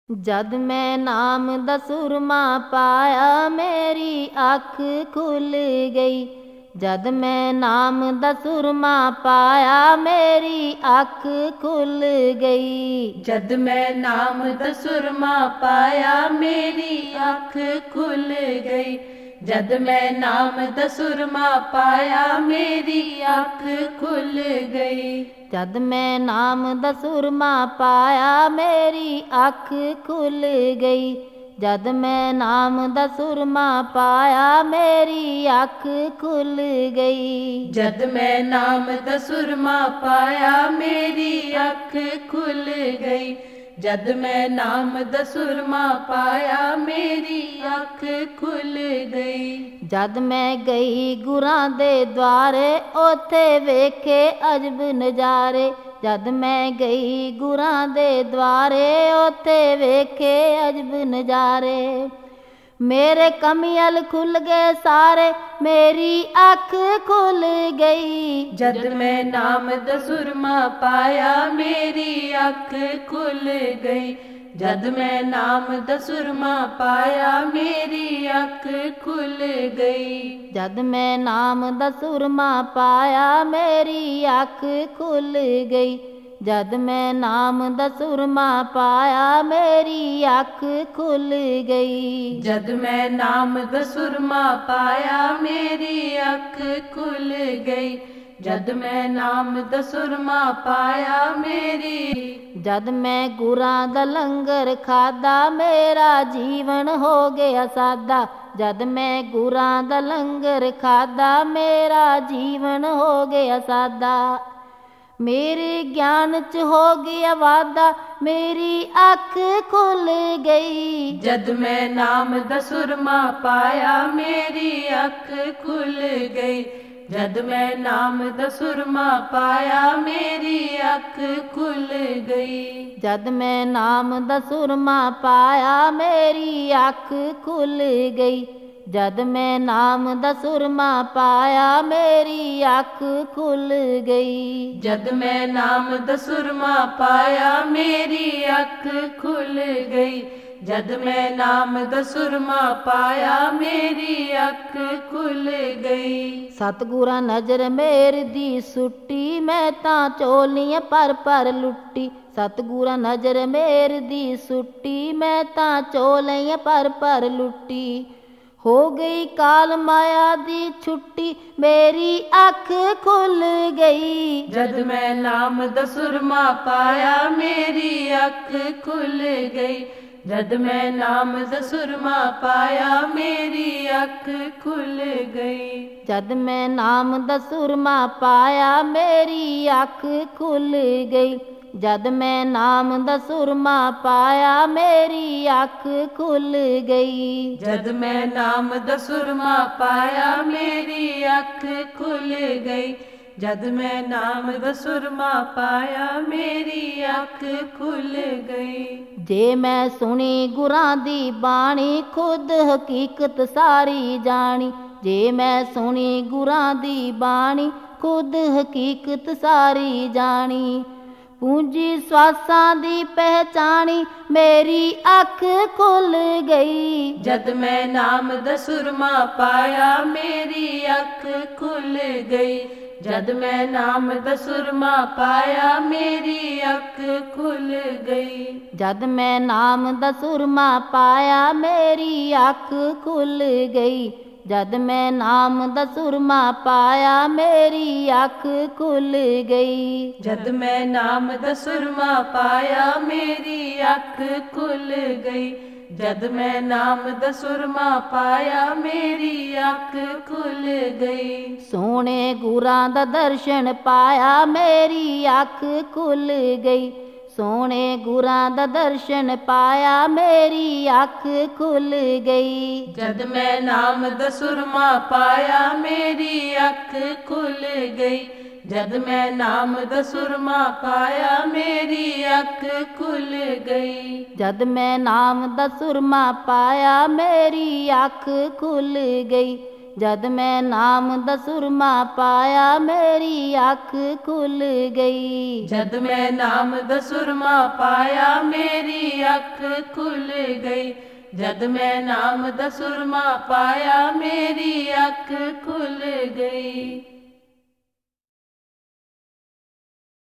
जद मैं नाम दा सुरमा पाया मेरी अख खुल गई। जद मैं नाम दा सुरमा पाया मेरी अख खुल गई। जद मैं नाम दा सुरमा पाया मेरी अख खुल गई। जद मैं नाम दा सुरमा पाया मेरी अख खुल गई। जद मैं नाम दा सुरमा पाया मेरी अख खुल गई। जद मैं नाम दा सुरमा पाया मेरी अख खुल गई। जद मैं नाम दा सुरमा पाया मेरी अख खुल गई। जद मैं नाम दा सुरमा पाया मेरी अख खुल गई। जद मैं गई गुरां दे द्वारे ओथे वेखे अजब नजारे। जद मैं गई गुरां दे द्वारे ओथे वेखे अजब नजारे। मेरे कमियल खुल गए सारे मेरी अख खुल गई। जद मैं नाम दा सुरमा पाया मेरी अख खुल गई। जद मैं नाम दा सुरमा पाया मेरी अख खुल गई। जद मैं नाम दा सुरमा पाया मेरी अख खुल गई। जद मैं नाम दा सुरमा पाया मेरी अख खुल गई। जद मैं नाम दा सुरमा पाया मेरी अख खुल गई। जद मैं नाम दा सुरमा पाया मेरी। जद मैं गुरां दा लंगर खादा मेरा जीवन हो गया सादा। जद मैं गुरां दा लंगर खादा मेरा जीवन हो गया सादा। मेरे ज्ञान च हो गया वादा मेरी अख खुल गई। जद मैं नाम दा सुरमा पाया मेरी अख खुल गई। जद मैं नाम दा सुरमा पाया मेरी अख खुल गई। जद मैं नाम दा सुरमा पाया मेरी अख खुल गई। जद मैं नाम दा सुरमा पाया मेरी अख खुल गई। जद मैं नाम दा सुरमा पाया मेरी अख खुल गई। जद मैं नाम दा सुरमा पाया मेरी अख खुल गई। सतगुरा नजर मेर दी सुट्टी मैं तां चोलियां पर लुट्टी। सतगुरा नजर मेर दी सुट्टी मैं तां चोलियां पर लुट्टी। हो गई काल माया दी छुट्टी मेरी अख खुल गई। जद मैं नाम दा सुरमा पाया मेरी अख खुल गई। जद मैं नाम दा सुरमा पाया मेरी अख खुल गई। जद मैं नाम दा सुरमा पाया मेरी अख खुल गई। जद मैं नाम दा सुरमा पाया मेरी अख खुल गई। जद मैं नाम दा सुरमा पाया मेरी अख खुल गई। जद मैं नाम दा सुरमा पाया मेरी अख खुल गई। जे मैं सुनी गुरां दी बाणी खुद हकीकत सारी जानी। जे मैं सुनी गुरां दी बाणी खुद हकीकत सारी जानी। पूंजी स्वासां दी पहचानी मेरी अख खुल गई। जद मैं नाम दा सुरमा पाया मेरी अख खुल गई। जद मैं नाम दा सुरमा पाया मेरी अख खुल गई। जद मैं नाम दा सुरमा पाया मेरी अख खुल गई। जद मैं नाम दा सुरमा पाया मेरी अख खुल गई। जद मैं नाम दा सुरमा पाया मेरी अख खुल गई। जद मैं नाम दा सुरमा पाया मेरी अख खुल गई। सोने गुरां दा दर्शन पाया मेरी अख खुल गई। सोने गुरां दा दर्शन पाया मेरी अख खुल गई। जद मैं नाम दा सुरमा पाया मेरी अख खुल गई। जद मैं नाम दा सुरमा पाया मेरी अख खुल गई। जद मैं नाम दा सुरमा पाया मेरी अख खुल गई। जद मैं नाम दा सुरमा पाया मेरी अख खुल गई। जद मैं नाम दा सुरमा पाया मेरी ਅੱਖ ਖੁੱਲ ਗਈ। ਜਦ ਮੈਂ ਨਾਮ ਦਾ ਸੁਰਮਾ ਪਾਇਆ ਮੇਰੀ ਅੱਖ ਖੁੱਲ ਗਈ।